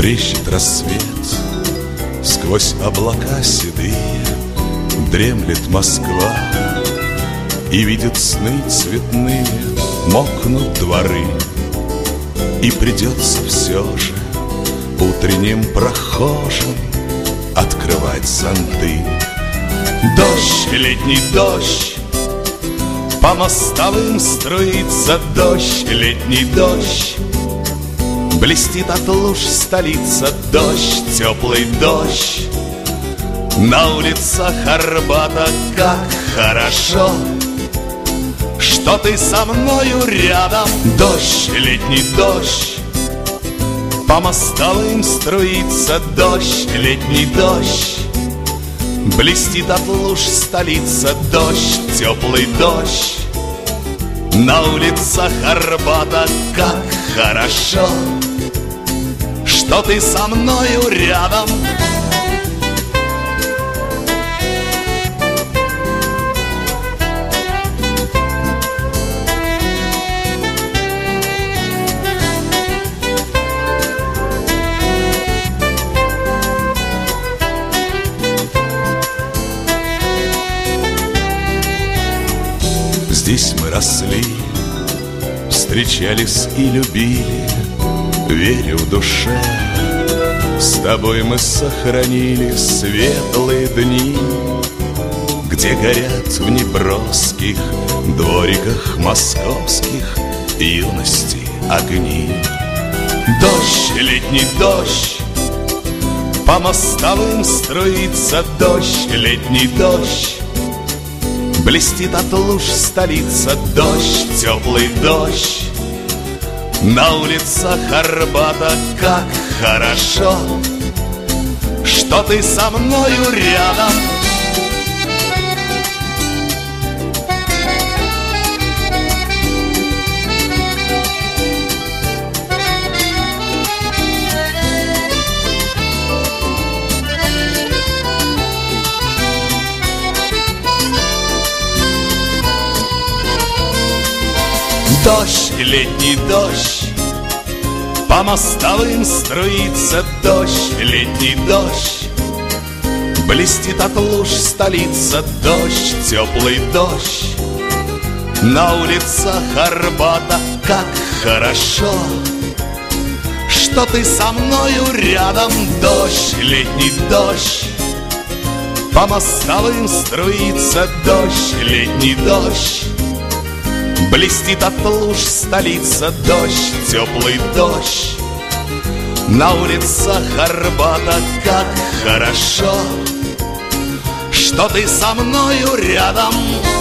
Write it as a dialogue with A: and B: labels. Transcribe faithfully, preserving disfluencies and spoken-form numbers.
A: Брещет рассвет, сквозь облака седые дремлет Москва, и видит сны цветные, мокнут дворы, и придется все же утренним прохожим открывать зонты. Дождь, летний дождь, по мостовым струится дождь, летний дождь. Блестит от луж столица, дождь, теплый дождь. На улицах Арбата как хорошо, что ты со мною рядом. Дождь, летний дождь, по мостовым струится дождь, летний дождь. Блестит от луж столица, дождь, теплый дождь. На улицах Арбата как хорошо, что ты со мною рядом. Здесь мы росли, встречались и любили, верю в душе. С тобой мы сохранили светлые дни, где горят в неброских двориках московских юности огни. Дождь, летний дождь, по мостовым струится дождь, летний дождь. Блестит от луж столица, дождь, теплый дождь. На улицах Арбата как хорошо, что ты со мною рядом. Дождь, летний дождь, по мостовым струится дождь, летний дождь. Блестит от луж столица, дождь, теплый дождь. На улицах Арбата как хорошо, что ты со мною рядом. Дождь, летний дождь, по мостовым струится дождь, летний дождь. Блестит от луж столица, дождь, теплый дождь. На улицах Арбата как хорошо, что ты со мною рядом.